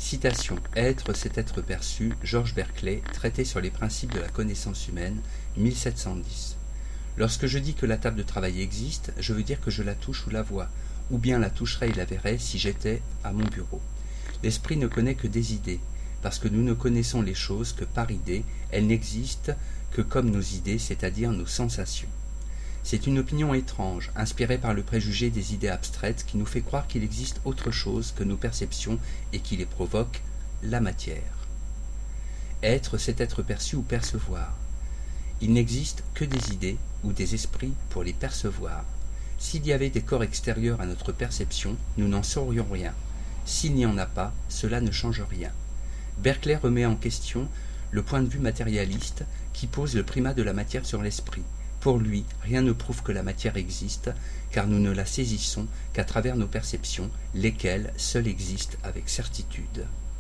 Citation. Être, c'est être perçu. Georges Berkeley, Traité sur les principes de la connaissance humaine, 1710. Lorsque je dis que la table de travail existe, je veux dire que je la touche ou la vois, ou bien la toucherais et la verrais si j'étais à mon bureau. L'esprit ne connaît que des idées, parce que nous ne connaissons les choses que par idées, elles n'existent que comme nos idées, c'est-à-dire nos sensations. C'est une opinion étrange, inspirée par le préjugé des idées abstraites qui nous fait croire qu'il existe autre chose que nos perceptions et qui les provoque, la matière. Être, c'est être perçu ou percevoir. Il n'existe que des idées ou des esprits pour les percevoir. S'il y avait des corps extérieurs à notre perception, nous n'en saurions rien. S'il n'y en a pas, cela ne change rien. Berkeley remet en question le point de vue matérialiste qui pose le primat de la matière sur l'esprit. Pour lui, rien ne prouve que la matière existe, car nous ne la saisissons qu'à travers nos perceptions, lesquelles seules existent avec certitude.